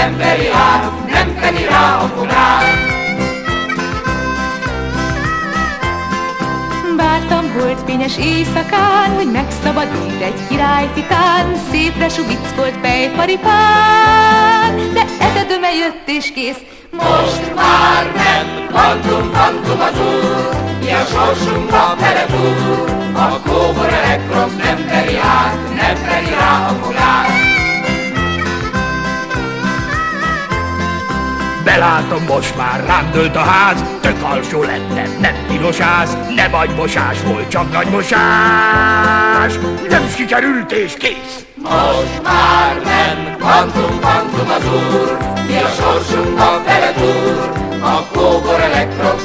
nem veri át, nem teni rá a fogát. Vártam holdfényes éjszakán, hogy megszabadít egy királytitán, szépre suvickolt fejparipán, de etedöme jött és kész. Most már nem, kvantum, kvantum az úr, mi a sorsunkba beletúr, a kóbor elektron nem veri át, nem veri rá a fogát. Belátom, most már rám dőlt a ház, tök alsó lettem, nem tilos ász, nem agymosás volt, csak nagymosás. Nem sikerült és kész. Most már nem, kvantum, kvantum az úr, mi a sorsunkba beletúr, a kóbor elektron